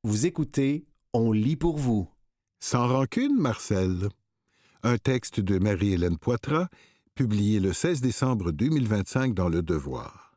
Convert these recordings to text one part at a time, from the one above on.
Vous écoutez On lit pour vous. Sans rancune, Marcel. Un texte de Marie-Hélène Poitras, publié le 16 décembre 2025 dans Le Devoir.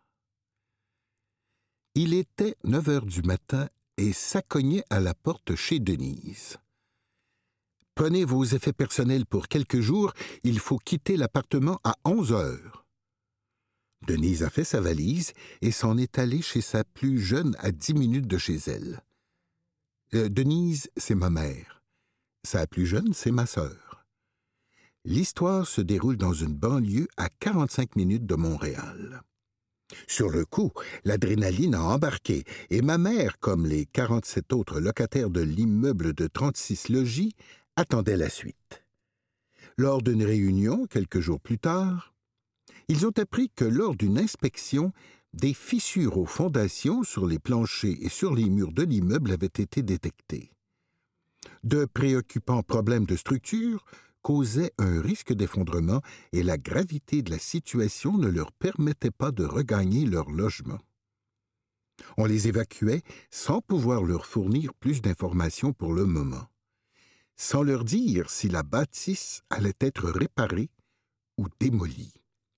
Il était 9 heures du matin et ça cognait à la porte chez Denise. « Prenez vos effets personnels pour quelques jours, il faut quitter l'appartement à 11 heures. » Denise a fait sa valise et s'en est allée chez sa plus jeune à 10 minutes de chez elle. Denise, c'est ma mère. Sa plus jeune, c'est ma sœur. L'histoire se déroule dans une banlieue à 45 minutes de Montréal. Sur le coup, l'adrénaline a embarqué et ma mère, comme les 47 autres locataires de l'immeuble de 36 logis, attendait la suite. Lors d'une réunion, quelques jours plus tard, ils ont appris que lors d'une inspection, des fissures aux fondations sur les planchers et sur les murs de l'immeuble avaient été détectées. De préoccupants problèmes de structure causaient un risque d'effondrement et la gravité de la situation ne leur permettait pas de regagner leur logement. On les évacuait sans pouvoir leur fournir plus d'informations pour le moment, sans leur dire si la bâtisse allait être réparée ou démolie.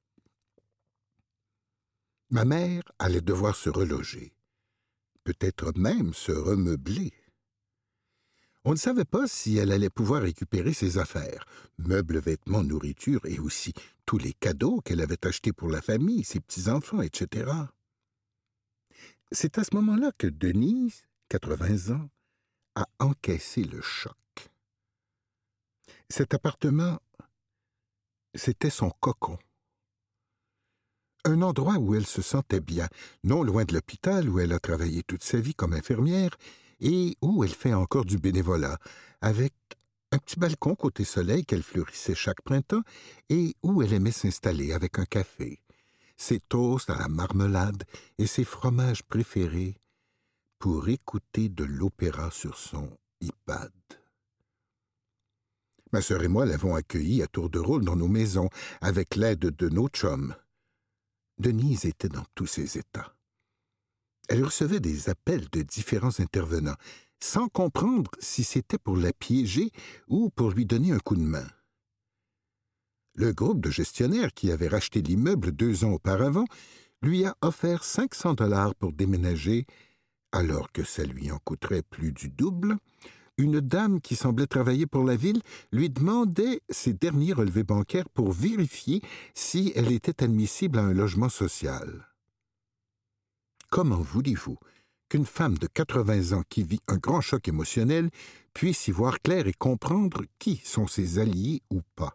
Ma mère allait devoir se reloger, peut-être même se remeubler. On ne savait pas si elle allait pouvoir récupérer ses affaires, meubles, vêtements, nourriture et aussi tous les cadeaux qu'elle avait achetés pour la famille, ses petits-enfants, etc. C'est à ce moment-là que Denise, 80 ans, a encaissé le choc. Cet appartement, c'était son cocon. Un endroit où elle se sentait bien, non loin de l'hôpital où elle a travaillé toute sa vie comme infirmière et où elle fait encore du bénévolat, avec un petit balcon côté soleil qu'elle fleurissait chaque printemps et où elle aimait s'installer avec un café, ses toasts à la marmelade et ses fromages préférés pour écouter de l'opéra sur son iPad. Ma sœur et moi l'avons accueillie à tour de rôle dans nos maisons avec l'aide de nos chums. Denise était dans tous ses états. Elle recevait des appels de différents intervenants, sans comprendre si c'était pour la piéger ou pour lui donner un coup de main. Le groupe de gestionnaires qui avait racheté l'immeuble 2 ans auparavant lui a offert 500 $ pour déménager, alors que ça lui en coûterait plus du double. Une dame qui semblait travailler pour la ville lui demandait ses derniers relevés bancaires pour vérifier si elle était admissible à un logement social. Comment voulez-vous qu'une femme de 80 ans qui vit un grand choc émotionnel puisse y voir clair et comprendre qui sont ses alliés ou pas?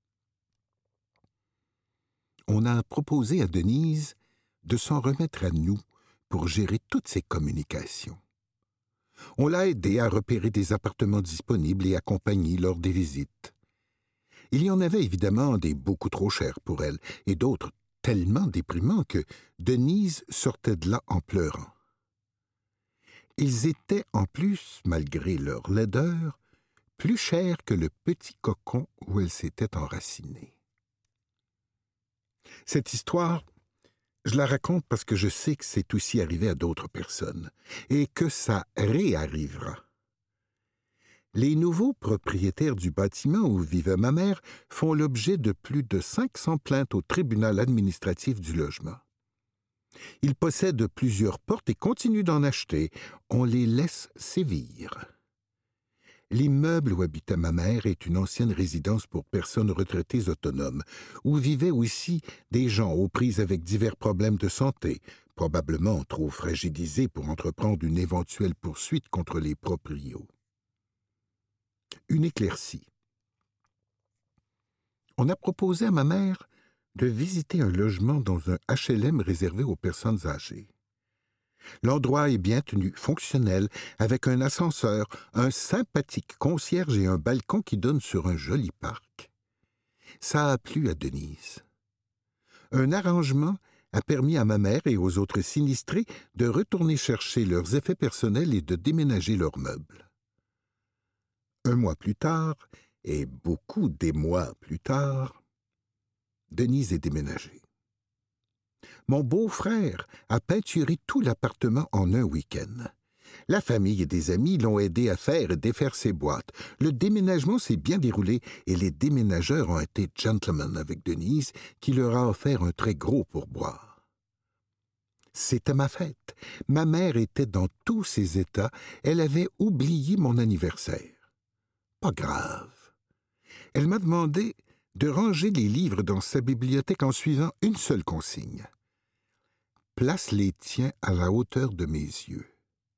On a proposé à Denise de s'en remettre à nous pour gérer toutes ses communications. On l'a aidée à repérer des appartements disponibles et accompagnée lors des visites. Il y en avait évidemment des beaucoup trop chers pour elle, et d'autres tellement déprimants que Denise sortait de là en pleurant. Ils étaient en plus, malgré leur laideur, plus chers que le petit cocon où elle s'était enracinée. Cette histoire, je la raconte parce que je sais que c'est aussi arrivé à d'autres personnes et que ça réarrivera. Les nouveaux propriétaires du bâtiment où vivait ma mère font l'objet de plus de 500 plaintes au tribunal administratif du logement. Ils possèdent plusieurs portes et continuent d'en acheter. On les laisse sévir. L'immeuble où habitait ma mère est une ancienne résidence pour personnes retraitées autonomes, où vivaient aussi des gens aux prises avec divers problèmes de santé, probablement trop fragilisés pour entreprendre une éventuelle poursuite contre les proprios. Une éclaircie. On a proposé à ma mère de visiter un logement dans un HLM réservé aux personnes âgées. L'endroit est bien tenu, fonctionnel, avec un ascenseur, un sympathique concierge et un balcon qui donne sur un joli parc. Ça a plu à Denise. Un arrangement a permis à ma mère et aux autres sinistrés de retourner chercher leurs effets personnels et de déménager leurs meubles. 1 mois plus tard, et beaucoup des mois plus tard, Denise est déménagée. Mon beau-frère a peinturé tout l'appartement en un week-end. La famille et des amis l'ont aidé à faire et défaire ses boîtes. Le déménagement s'est bien déroulé et les déménageurs ont été gentlemen avec Denise, qui leur a offert un très gros pourboire. C'était ma fête. Ma mère était dans tous ses états. Elle avait oublié mon anniversaire. Pas grave. Elle m'a demandé de ranger les livres dans sa bibliothèque en suivant une seule consigne. Place les tiens à la hauteur de mes yeux.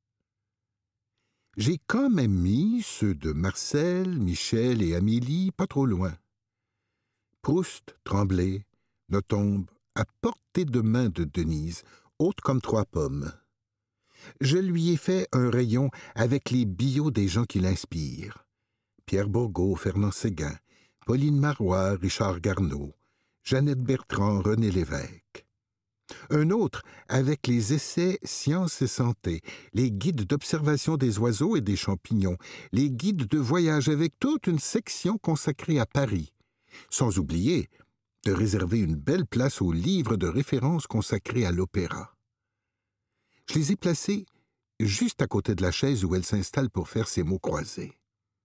J'ai quand même mis ceux de Marcel, Michel et Amélie pas trop loin. Proust, Tremblay, ne tombe à portée de main de Denise, haute comme 3 pommes. Je lui ai fait un rayon avec les bios des gens qui l'inspirent. Pierre Bourgault, Fernand Séguin, Pauline Marois, Richard Garneau, Jeannette Bertrand, René Lévesque. Un autre avec les essais Sciences et Santé, les guides d'observation des oiseaux et des champignons, les guides de voyage avec toute une section consacrée à Paris, sans oublier de réserver une belle place aux livres de référence consacrés à l'opéra. Je les ai placés juste à côté de la chaise où elle s'installe pour faire ses mots croisés.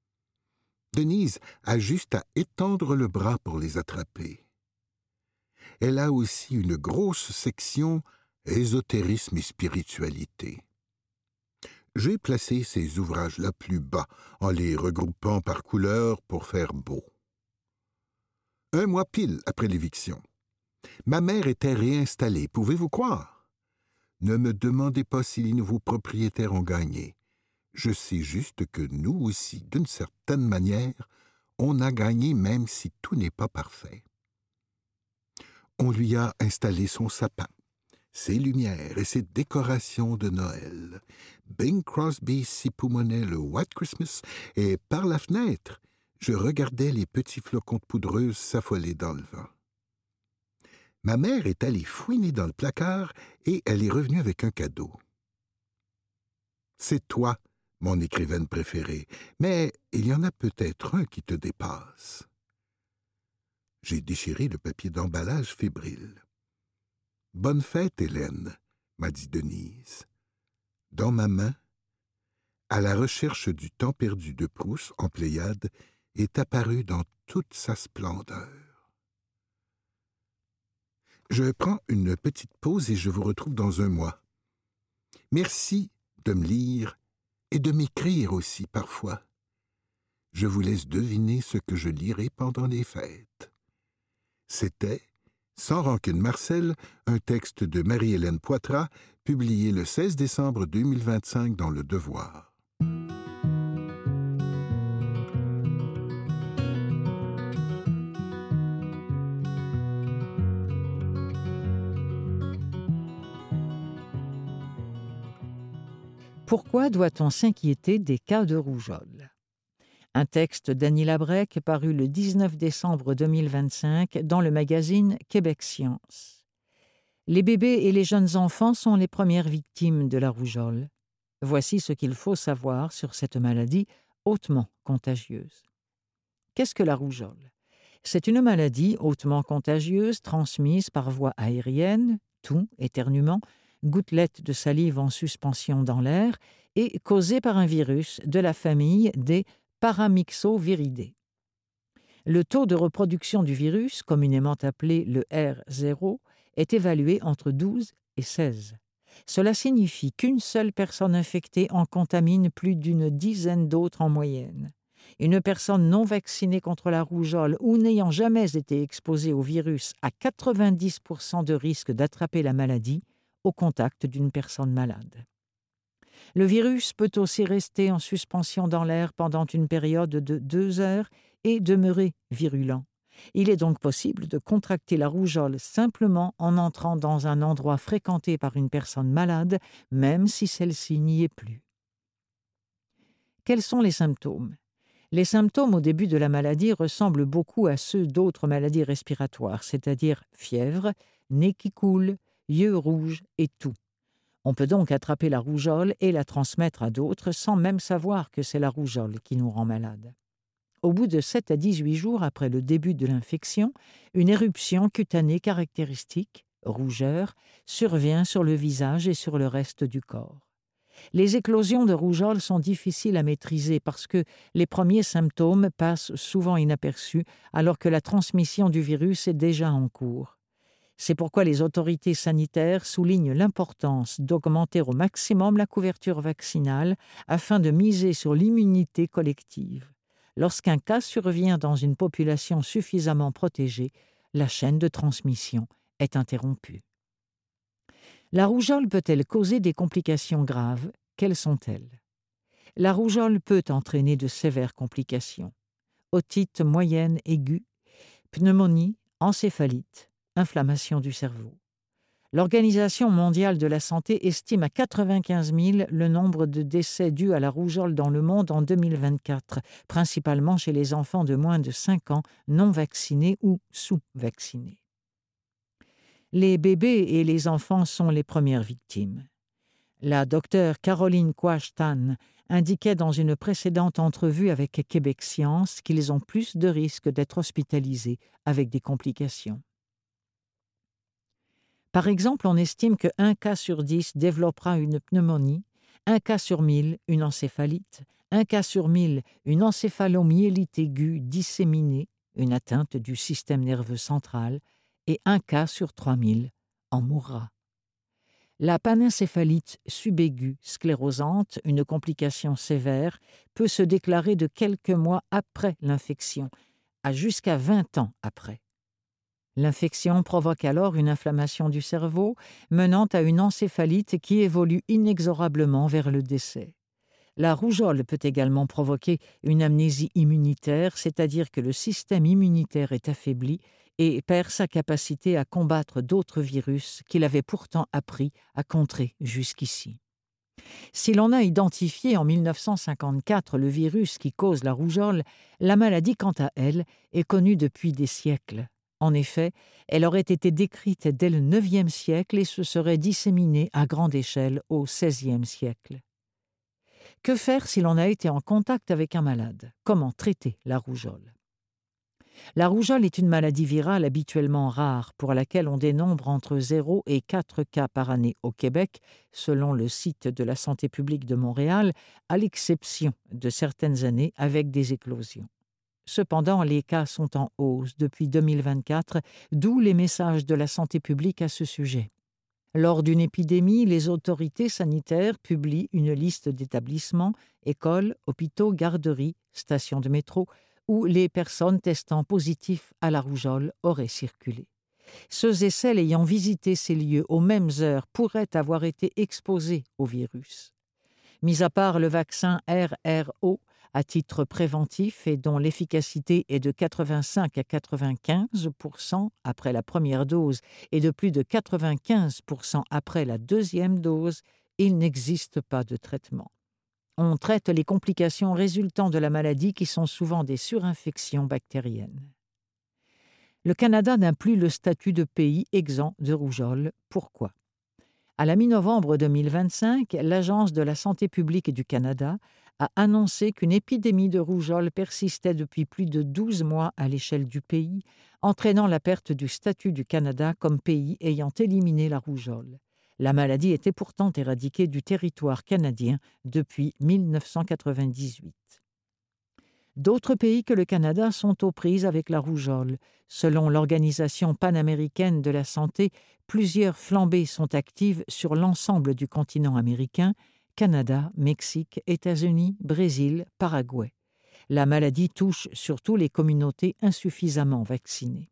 Denise a juste à étendre le bras pour les attraper. Elle a aussi une grosse section ésotérisme et spiritualité. J'ai placé ces ouvrages-là plus bas, en les regroupant par couleur pour faire beau. 1 mois pile après l'éviction. Ma mère était réinstallée, pouvez-vous croire? Ne me demandez pas si les nouveaux propriétaires ont gagné. Je sais juste que nous aussi, d'une certaine manière, on a gagné même si tout n'est pas parfait. On lui a installé son sapin, ses lumières et ses décorations de Noël. Bing Crosby s'époumonait le White Christmas et par la fenêtre, je regardais les petits flocons de poudreuse s'affoler dans le vent. Ma mère est allée fouiner dans le placard et elle est revenue avec un cadeau. C'est toi, mon écrivaine préférée, mais il y en a peut-être un qui te dépasse. J'ai déchiré le papier d'emballage fébrile. « Bonne fête, Hélène », m'a dit Denise. Dans ma main, À la recherche du temps perdu de Proust en Pléiade, est apparu dans toute sa splendeur. Je prends une petite pause et je vous retrouve dans 1 mois. Merci de me lire et de m'écrire aussi parfois. Je vous laisse deviner ce que je lirai pendant les fêtes. C'était Sans rancune Marcel, un texte de Marie-Hélène Poitras, publié le 16 décembre 2025 dans Le Devoir. Pourquoi doit-on s'inquiéter des cas de rougeole? Un texte d'Annie Labrec paru le 19 décembre 2025 dans le magazine Québec Science. Les bébés et les jeunes enfants sont les premières victimes de la rougeole. Voici ce qu'il faut savoir sur cette maladie hautement contagieuse. Qu'est-ce que la rougeole? C'est une maladie hautement contagieuse transmise par voie aérienne, toux, éternuement, gouttelettes de salive en suspension dans l'air et causée par un virus de la famille des Paramyxoviridae. Le taux de reproduction du virus, communément appelé le R0, est évalué entre 12 et 16. Cela signifie qu'une seule personne infectée en contamine plus d'une dizaine d'autres en moyenne. Une personne non vaccinée contre la rougeole ou n'ayant jamais été exposée au virus a 90% de risque d'attraper la maladie au contact d'une personne malade. Le virus peut aussi rester en suspension dans l'air pendant une période de 2 heures et demeurer virulent. Il est donc possible de contracter la rougeole simplement en entrant dans un endroit fréquenté par une personne malade, même si celle-ci n'y est plus. Quels sont les symptômes? Les symptômes au début de la maladie ressemblent beaucoup à ceux d'autres maladies respiratoires, c'est-à-dire fièvre, nez qui coule, yeux rouges et toux. On peut donc attraper la rougeole et la transmettre à d'autres sans même savoir que c'est la rougeole qui nous rend malade. Au bout de 7 à 18 jours après le début de l'infection, une éruption cutanée caractéristique, rougeur, survient sur le visage et sur le reste du corps. Les éclosions de rougeole sont difficiles à maîtriser parce que les premiers symptômes passent souvent inaperçus alors que la transmission du virus est déjà en cours. C'est pourquoi les autorités sanitaires soulignent l'importance d'augmenter au maximum la couverture vaccinale afin de miser sur l'immunité collective. Lorsqu'un cas survient dans une population suffisamment protégée, la chaîne de transmission est interrompue. La rougeole peut-elle causer des complications graves? Quelles sont-elles? La rougeole peut entraîner de sévères complications. Otite moyenne aiguë, pneumonie, encéphalite, inflammation du cerveau. L'Organisation mondiale de la santé estime à 95 000 le nombre de décès dus à la rougeole dans le monde en 2024, principalement chez les enfants de moins de 5 ans non vaccinés ou sous-vaccinés. Les bébés et les enfants sont les premières victimes. La docteure Caroline Quach-Tan indiquait dans une précédente entrevue avec Québec Science qu'ils ont plus de risques d'être hospitalisés avec des complications. Par exemple, on estime que 1 cas sur 10 développera une pneumonie, 1 cas sur 1000 une encéphalite, 1 cas sur 1000 une encéphalomyélite aiguë disséminée, une atteinte du système nerveux central, et 1 cas sur 3000 en mourra. La panencéphalite subaiguë sclérosante, une complication sévère, peut se déclarer de quelques mois après l'infection, à jusqu'à 20 ans après. L'infection provoque alors une inflammation du cerveau, menant à une encéphalite qui évolue inexorablement vers le décès. La rougeole peut également provoquer une amnésie immunitaire, c'est-à-dire que le système immunitaire est affaibli et perd sa capacité à combattre d'autres virus qu'il avait pourtant appris à contrer jusqu'ici. Si l'on a identifié en 1954 le virus qui cause la rougeole, la maladie, quant à elle, est connue depuis des siècles. En effet, elle aurait été décrite dès le IXe siècle et se serait disséminée à grande échelle au XVIe siècle. Que faire si l'on a été en contact avec un malade? Comment traiter la rougeole? La rougeole est une maladie virale habituellement rare pour laquelle on dénombre entre 0 et 4 cas par année au Québec, selon le site de la Santé publique de Montréal, à l'exception de certaines années avec des éclosions. Cependant, les cas sont en hausse depuis 2024, d'où les messages de la santé publique à ce sujet. Lors d'une épidémie, les autorités sanitaires publient une liste d'établissements, écoles, hôpitaux, garderies, stations de métro, où les personnes testant positif à la rougeole auraient circulé. Ceux et celles ayant visité ces lieux aux mêmes heures pourraient avoir été exposés au virus. Mis à part le vaccin RRO, à titre préventif et dont l'efficacité est de 85 à 95% après la première dose et de plus de 95% après la deuxième dose, il n'existe pas de traitement. On traite les complications résultant de la maladie qui sont souvent des surinfections bactériennes. Le Canada n'a plus le statut de pays exempt de rougeole. Pourquoi? À la mi-novembre 2025, l'Agence de la santé publique du Canada a annoncé qu'une épidémie de rougeole persistait depuis plus de 12 mois à l'échelle du pays, entraînant la perte du statut du Canada comme pays ayant éliminé la rougeole. La maladie était pourtant éradiquée du territoire canadien depuis 1998. D'autres pays que le Canada sont aux prises avec la rougeole. Selon l'Organisation panaméricaine de la santé, plusieurs flambées sont actives sur l'ensemble du continent américain, Canada, Mexique, États-Unis, Brésil, Paraguay. La maladie touche surtout les communautés insuffisamment vaccinées.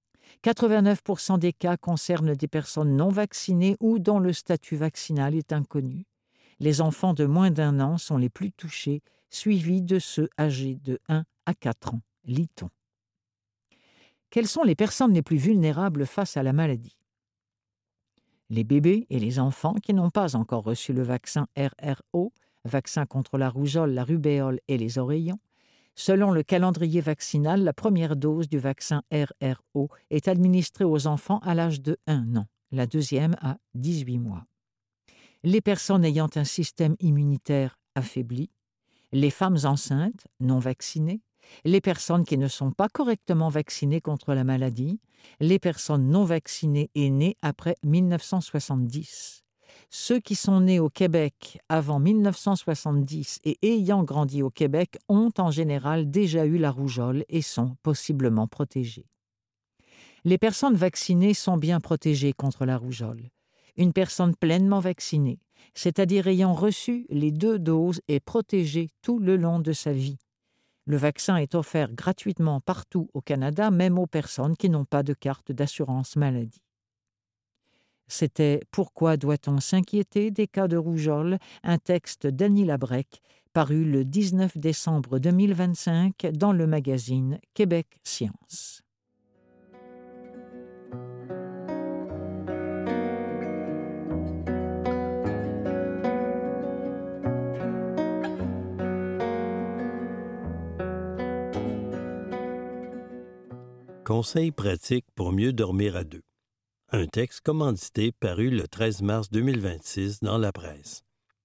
89% des cas concernent des personnes non vaccinées ou dont le statut vaccinal est inconnu. Les enfants de moins d'1 an sont les plus touchés, suivis de ceux âgés de 1 à 4 ans, lit-on. Quelles sont les personnes les plus vulnérables face à la maladie? Les bébés et les enfants qui n'ont pas encore reçu le vaccin RRO, vaccin contre la rougeole, la rubéole et les oreillons. Selon le calendrier vaccinal, la première dose du vaccin RRO est administrée aux enfants à l'âge de 1 an, la deuxième à 18 mois. Les personnes ayant un système immunitaire affaibli, les femmes enceintes non vaccinées, les personnes qui ne sont pas correctement vaccinées contre la maladie, les personnes non vaccinées et nées après 1970. Ceux qui sont nés au Québec avant 1970 et ayant grandi au Québec ont en général déjà eu la rougeole et sont possiblement protégés. Les personnes vaccinées sont bien protégées contre la rougeole. Une personne pleinement vaccinée, c'est-à-dire ayant reçu les 2 doses, est protégée tout le long de sa vie. Le vaccin est offert gratuitement partout au Canada, même aux personnes qui n'ont pas de carte d'assurance maladie. C'était « Pourquoi doit-on s'inquiéter des cas de rougeole ?» un texte d'Annie Labrec, paru le 19 décembre 2025 dans le magazine Québec Science. Conseils pratiques pour mieux dormir à deux. Un texte commandité paru le 13 mars 2026 dans la presse.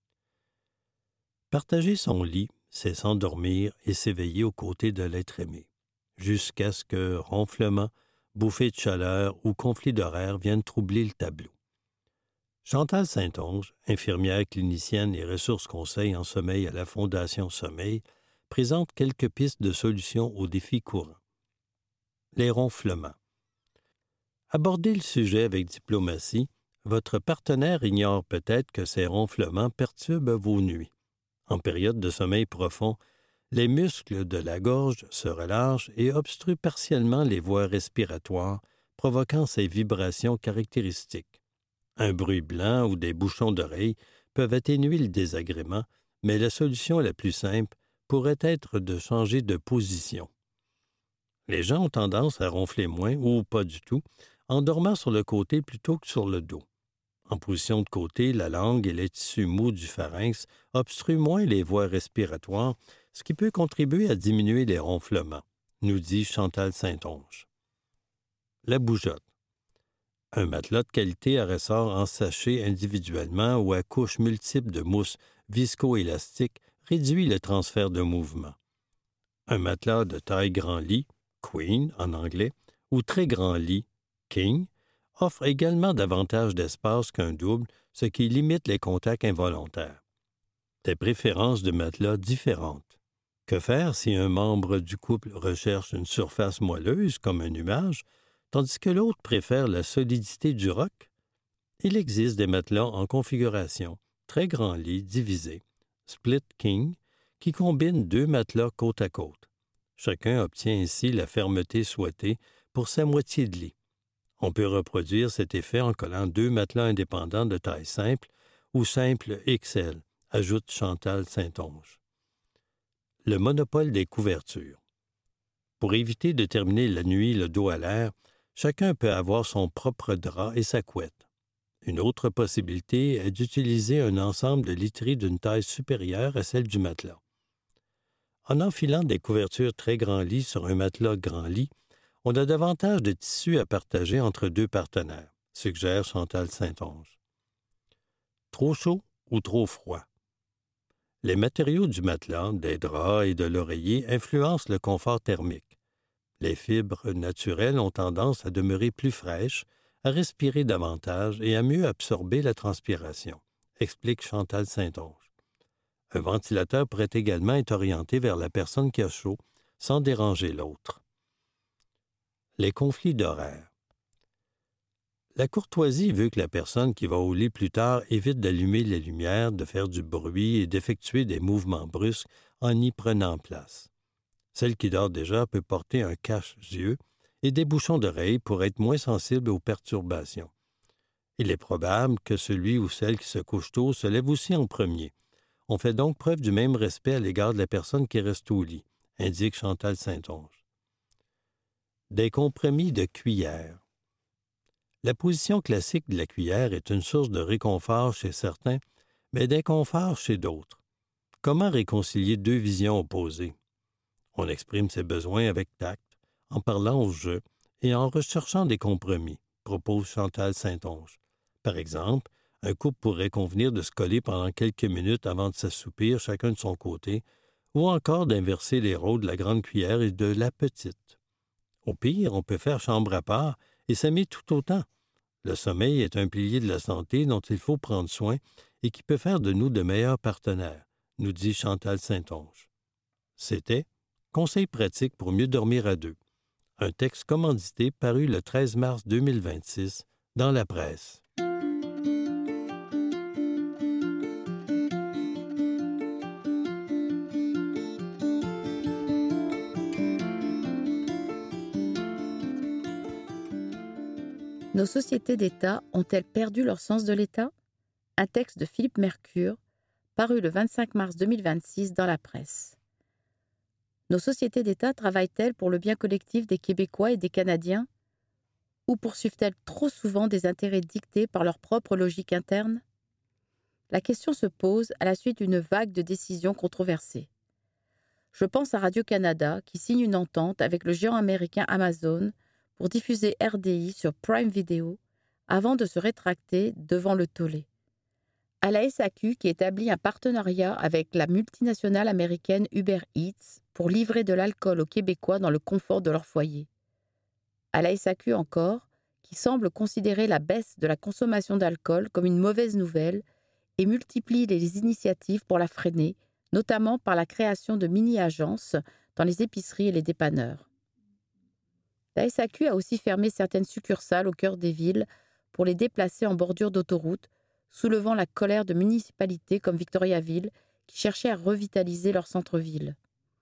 Partager son lit, c'est s'endormir et s'éveiller aux côtés de l'être aimé, jusqu'à ce que ronflements, bouffées de chaleur ou conflits d'horaire viennent troubler le tableau. Chantal Saint-Onge, infirmière clinicienne et ressources conseil en sommeil à la Fondation Sommeil, présente quelques pistes de solutions aux défis courants. Les ronflements. Abordez le sujet avec diplomatie. Votre partenaire ignore peut-être que ces ronflements perturbent vos nuits. En période de sommeil profond, les muscles de la gorge se relâchent et obstruent partiellement les voies respiratoires, provoquant ces vibrations caractéristiques. Un bruit blanc ou des bouchons d'oreilles peuvent atténuer le désagrément, mais la solution la plus simple pourrait être de changer de position. Les gens ont tendance à ronfler moins ou pas du tout, en dormant sur le côté plutôt que sur le dos. En position de côté, la langue et les tissus mous du pharynx obstruent moins les voies respiratoires, ce qui peut contribuer à diminuer les ronflements, nous dit Chantal Saint-Onge. La bougeotte. Un matelas de qualité à ressort ensaché individuellement ou à couches multiples de mousse viscoélastique réduit le transfert de mouvement. Un matelas de taille grand lit, Queen en anglais, ou très grand lit, King, offre également davantage d'espace qu'un double, ce qui limite les contacts involontaires. Des préférences de matelas différentes. Que faire si un membre du couple recherche une surface moelleuse comme un nuage, tandis que l'autre préfère la solidité du roc? Il existe des matelas en configuration, très grand lit divisé, Split King, qui combinent 2 matelas côte à côte. Chacun obtient ainsi la fermeté souhaitée pour sa moitié de lit. On peut reproduire cet effet en collant 2 matelas indépendants de taille simple ou simple XL, ajoute Chantal Saint-Onge. Le monopole des couvertures. Pour éviter de terminer la nuit le dos à l'air, chacun peut avoir son propre drap et sa couette. Une autre possibilité est d'utiliser un ensemble de literie d'une taille supérieure à celle du matelas. En enfilant des couvertures très grand lit sur un matelas grand lit, on a davantage de tissu à partager entre 2 partenaires, suggère Chantal Saint-Onge. Trop chaud ou trop froid? Les matériaux du matelas, des draps et de l'oreiller influencent le confort thermique. Les fibres naturelles ont tendance à demeurer plus fraîches, à respirer davantage et à mieux absorber la transpiration, explique Chantal Saint-Onge. Un ventilateur pourrait également être orienté vers la personne qui a chaud, sans déranger l'autre. Les conflits d'horaire. La courtoisie veut que la personne qui va au lit plus tard évite d'allumer les lumières, de faire du bruit et d'effectuer des mouvements brusques en y prenant place. Celle qui dort déjà peut porter un cache-yeux et des bouchons d'oreilles pour être moins sensible aux perturbations. Il est probable que celui ou celle qui se couche tôt se lève aussi en premier. On fait donc preuve du même respect à l'égard de la personne qui reste au lit, indique Chantal Saint-Onge. Des compromis de cuillère. La position classique de la cuillère est une source de réconfort chez certains, mais d'inconfort chez d'autres. Comment réconcilier 2 visions opposées? On exprime ses besoins avec tact, en parlant au jeu et en recherchant des compromis, propose Chantal Saint-Onge. Par exemple, un couple pourrait convenir de se coller pendant quelques minutes avant de s'assoupir chacun de son côté, ou encore d'inverser les rôles de la grande cuillère et de la petite. Au pire, on peut faire chambre à part et s'aimer tout autant. Le sommeil est un pilier de la santé dont il faut prendre soin et qui peut faire de nous de meilleurs partenaires, nous dit Chantal Saint-Onge. C'était « Conseils pratiques pour mieux dormir à deux », un texte commandité paru le 13 mars 2026 dans la presse. Nos sociétés d'État ont-elles perdu leur sens de l'État ? Un texte de Philippe Mercure, paru le 25 mars 2026 dans la presse. Nos sociétés d'État travaillent-elles pour le bien collectif des Québécois et des Canadiens ? Ou poursuivent-elles trop souvent des intérêts dictés par leur propre logique interne ? La question se pose à la suite d'une vague de décisions controversées. Je pense à Radio-Canada qui signe une entente avec le géant américain Amazon pour diffuser RDI sur Prime Video avant de se rétracter devant le tollé. À la SAQ qui établit un partenariat avec la multinationale américaine Uber Eats pour livrer de l'alcool aux Québécois dans le confort de leur foyer. À la SAQ encore, qui semble considérer la baisse de la consommation d'alcool comme une mauvaise nouvelle et multiplie les initiatives pour la freiner, notamment par la création de mini-agences dans les épiceries et les dépanneurs. La SAQ a aussi fermé certaines succursales au cœur des villes pour les déplacer en bordure d'autoroute, soulevant la colère de municipalités comme Victoriaville qui cherchaient à revitaliser leur centre-ville.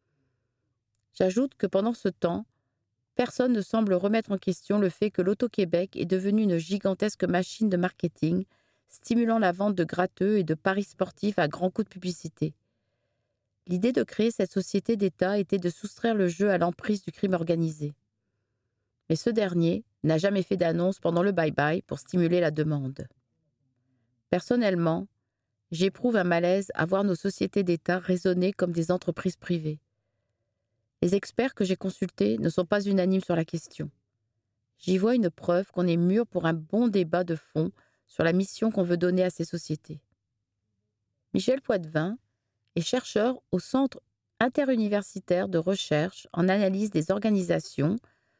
J'ajoute que pendant ce temps, personne ne semble remettre en question le fait que l'Auto-Québec est devenu une gigantesque machine de marketing, stimulant la vente de gratteux et de paris sportifs à grands coups de publicité. L'idée de créer cette société d'État était de soustraire le jeu à l'emprise du crime organisé. Mais ce dernier n'a jamais fait d'annonce pendant le bye-bye pour stimuler la demande. Personnellement, j'éprouve un malaise à voir nos sociétés d'État raisonner comme des entreprises privées. Les experts que j'ai consultés ne sont pas unanimes sur la question. J'y vois une preuve qu'on est mûr pour un bon débat de fond sur la mission qu'on veut donner à ces sociétés. Michel Poitvin est chercheur au Centre interuniversitaire de recherche en analyse des organisations,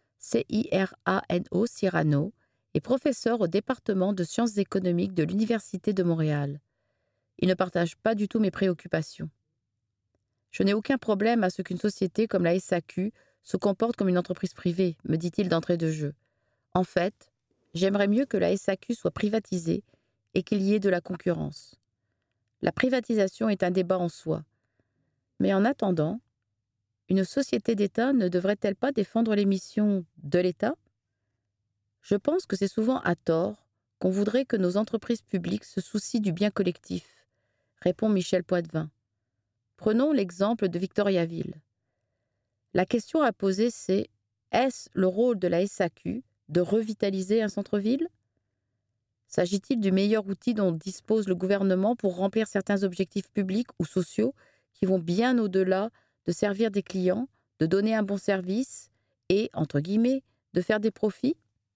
CIRANO, Cyrano, et professeur au département de sciences économiques de l'Université de Montréal. Il ne partage pas du tout mes préoccupations. Je n'ai aucun problème à ce qu'une société comme la SAQ se comporte comme une entreprise privée, me dit-il d'entrée de jeu. En fait, j'aimerais mieux que la SAQ soit privatisée et qu'il y ait de la concurrence. La privatisation est un débat en soi. Mais en attendant, une société d'État ne devrait-elle pas défendre les missions de l'État ? Je pense que c'est souvent à tort qu'on voudrait que nos entreprises publiques se soucient du bien collectif, répond Michel Poitvin. Prenons l'exemple de Victoriaville. La question à poser, c'est « Est-ce le rôle de la SAQ de revitaliser un centre-ville ? S'agit-il du meilleur outil dont dispose le gouvernement pour remplir certains objectifs publics ou sociaux qui vont bien au-delà de servir des clients, de donner un bon service et, entre guillemets, de faire des profits ?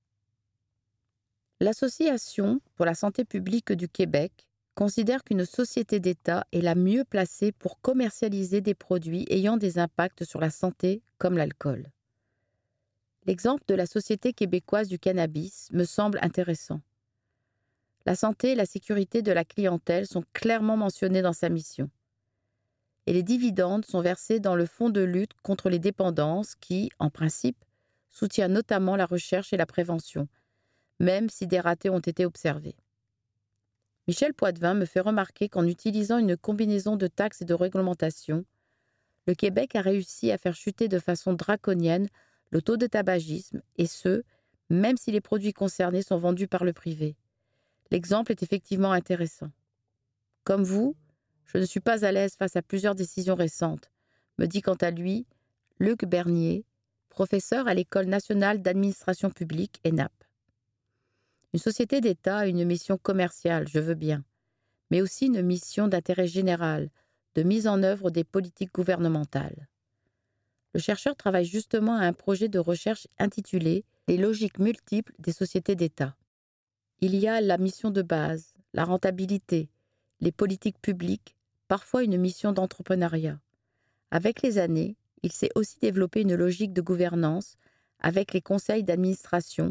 L'Association pour la santé publique du Québec considère qu'une société d'État est la mieux placée pour commercialiser des produits ayant des impacts sur la santé comme l'alcool. L'exemple de la Société québécoise du cannabis me semble intéressant. La santé et la sécurité de la clientèle sont clairement mentionnées dans sa mission. Et les dividendes sont versés dans le fonds de lutte contre les dépendances qui, en principe, soutient notamment la recherche et la prévention, même si des ratés ont été observés. Michel Poitvin me fait remarquer qu'en utilisant une combinaison de taxes et de réglementations, le Québec a réussi à faire chuter de façon draconienne le taux de tabagisme, et ce, même si les produits concernés sont vendus par le privé. L'exemple est effectivement intéressant. Comme vous, je ne suis pas à l'aise face à plusieurs décisions récentes, me dit quant à lui Luc Bernier, professeur à l'École nationale d'administration publique, ENAP. Une société d'État a une mission commerciale, je veux bien, mais aussi une mission d'intérêt général, de mise en œuvre des politiques gouvernementales. Le chercheur travaille justement à un projet de recherche intitulé « Les logiques multiples des sociétés d'État ». Il y a la mission de base, la rentabilité, les politiques publiques, parfois une mission d'entrepreneuriat. Avec les années, il s'est aussi développé une logique de gouvernance avec les conseils d'administration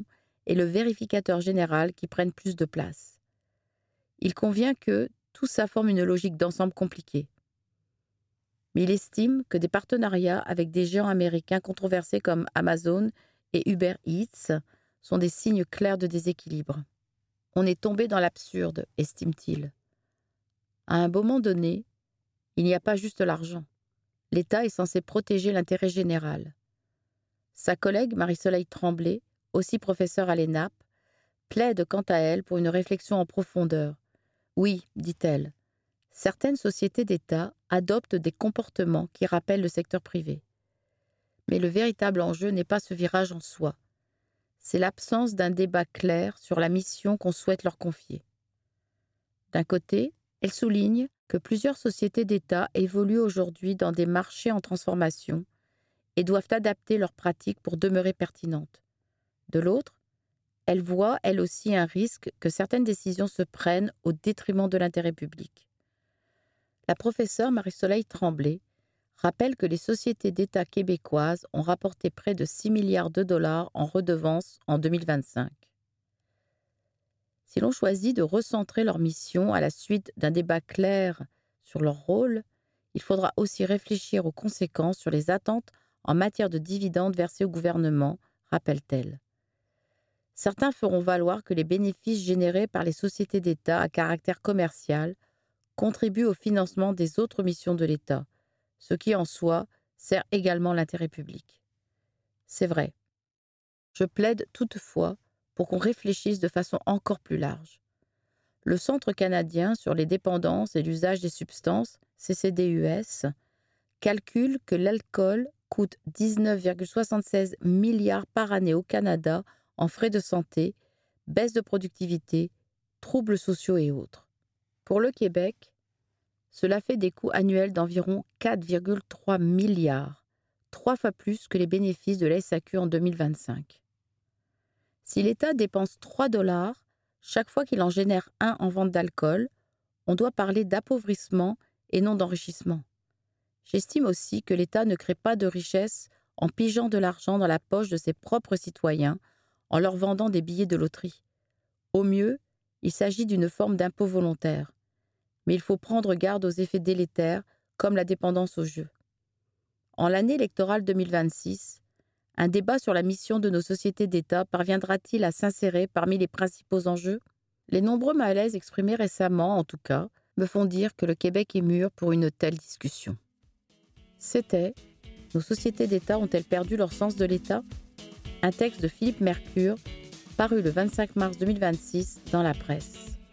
et le vérificateur général qui prennent plus de place. Il convient que tout ça forme une logique d'ensemble compliquée. Mais il estime que des partenariats avec des géants américains controversés comme Amazon et Uber Eats sont des signes clairs de déséquilibre. On est tombé dans l'absurde, estime-t-il. À un moment donné, il n'y a pas juste l'argent. L'État est censé protéger l'intérêt général. Sa collègue Marie-Soleil Tremblay, aussi professeure à l'ENAP, plaide quant à elle pour une réflexion en profondeur. Oui, dit-elle, certaines sociétés d'État adoptent des comportements qui rappellent le secteur privé. Mais le véritable enjeu n'est pas ce virage en soi. C'est l'absence d'un débat clair sur la mission qu'on souhaite leur confier. D'un côté, elle souligne que plusieurs sociétés d'État évoluent aujourd'hui dans des marchés en transformation et doivent adapter leurs pratiques pour demeurer pertinentes. De l'autre, elle voit, elle aussi, un risque que certaines décisions se prennent au détriment de l'intérêt public. La professeure Marie-Soleil Tremblay rappelle que les sociétés d'État québécoises ont rapporté près de 6 milliards de dollars en redevances en 2025. Si l'on choisit de recentrer leur mission à la suite d'un débat clair sur leur rôle, il faudra aussi réfléchir aux conséquences sur les attentes en matière de dividendes versés au gouvernement, rappelle-t-elle. Certains feront valoir que les bénéfices générés par les sociétés d'État à caractère commercial contribuent au financement des autres missions de l'État, ce qui en soi sert également l'intérêt public. C'est vrai. Je plaide toutefois pour qu'on réfléchisse de façon encore plus large. Le Centre canadien sur les dépendances et l'usage des substances, CCDUS, calcule que l'alcool coûte 19,76 milliards par année au Canada en frais de santé, baisse de productivité, troubles sociaux et autres. Pour le Québec, cela fait des coûts annuels d'environ 4,3 milliards, 3 fois plus que les bénéfices de la SAQ en 2025. Si l'État dépense 3 $ chaque fois qu'il en génère 1 en vente d'alcool, on doit parler d'appauvrissement et non d'enrichissement. J'estime aussi que l'État ne crée pas de richesse en pigeant de l'argent dans la poche de ses propres citoyens, en leur vendant des billets de loterie. Au mieux, il s'agit d'une forme d'impôt volontaire. Mais il faut prendre garde aux effets délétères, comme la dépendance au jeu. En l'année électorale 2026, un débat sur la mission de nos sociétés d'État parviendra-t-il à s'insérer parmi les principaux enjeux ? Les nombreux malaises exprimés récemment, en tout cas, me font dire que le Québec est mûr pour une telle discussion. C'était « Nos sociétés d'État ont-elles perdu leur sens de l'État ?» Un texte de Philippe Mercure, paru le 25 mars 2026 dans la presse.